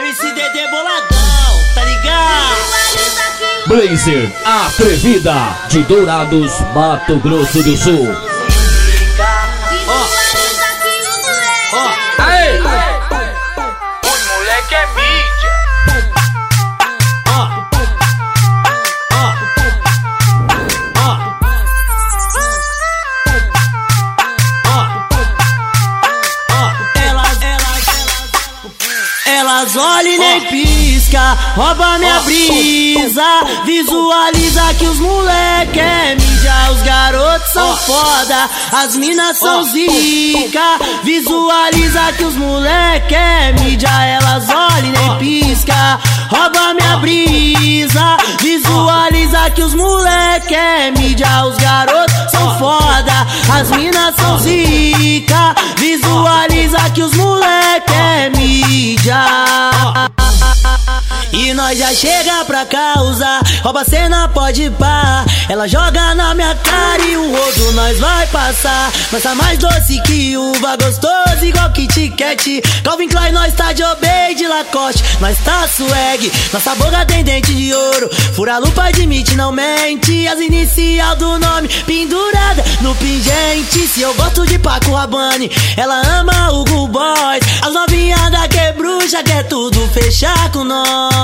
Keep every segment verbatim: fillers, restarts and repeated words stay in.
M C Dedê boladão, tá ligado? Blazer Atrevida de Dourados, Mato Grosso do Sul. Ó, ó, Aê! Os moleque é mídia. ó, ó, ó, ó, elas, elas, elas olham e nem pisca, rouba minha brisa, visualiza que os moleque é mídia, os garotos são foda, as minas são zica, visualiza que os moleque é mídia, elas olham e nem pisca, rouba minha brisa, visualiza que os moleque é mídia, os garotos são foda, as minas são zica, visualiza que os moleque é mídia. E nós já chega pra causar, rouba cena, pode pá. Ela joga na minha cara e o rodo nós vai passar. Mas tá mais doce que uva, gostoso igual Kit Kat. Calvin Klein, nós tá de Obey, de Lacoste, nós tá swag. Nossa boca tem dente de ouro, fura a lupa, admite, não mente. As inicial do nome pendurada no pingente. Se eu gosto de Paco Rabanne, ela ama o Hugo Boss. As novinhas da que bruxa quer tudo fechar com nós.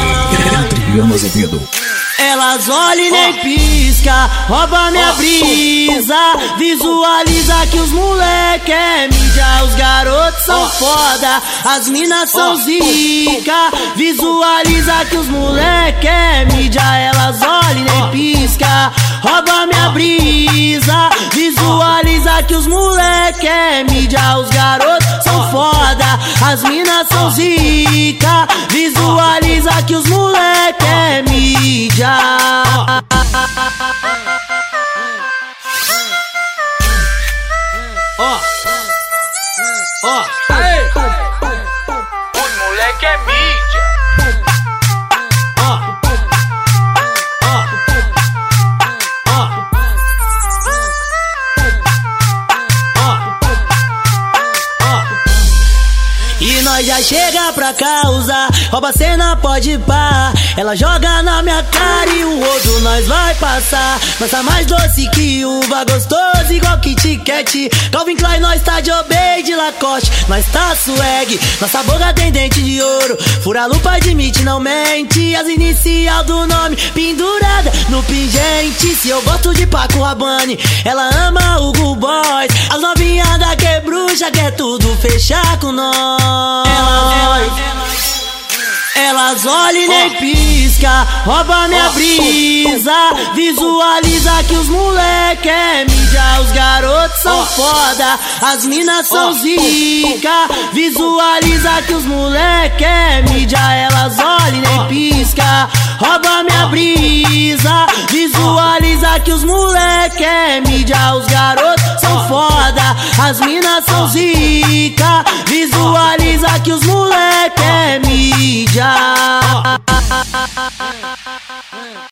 Elas olham e nem pisca, rouba minha brisa, visualiza que os moleque é mídia, os garotos são foda, as minas são zica, visualiza que os moleque é mídia, elas olham e nem pisca, rouba minha brisa, visualiza que os moleque é mídia, os garotos são foda, as minas são zica, visualiza que os moleque é mídia. Ó, ó, Aê! Os moleque é mídia. ó, ó, ó, ó. E nós já chega pra causar, rouba cena, pode pá. Ela joga na minha cara e o rodo nós vai passar. Mas tá mais doce que uva, gostoso igual Kit Kat. Calvin Klein, nós tá de Obey, de Lacoste, nós tá swag. Nossa boca tem dente de ouro, fura a lupa, admite, não mente. As inicial do nome pendurada no pingente. Se eu gosto de Paco Rabanne, ela ama o Hugo Boss. As novinhas da que bruxa quer tudo fechar com nós. Elas, elas, elas olham e nem pisca, rouba minha brisa, visualiza que os moleque é mídia, os garotos são foda, as minas são zica, visualiza que os moleque é mídia, elas olham e nem pisca, rouba minha brisa, visualiza que os moleque é mídia, os garotos são foda, as minas são zica, visualiza que os moleque é mídia.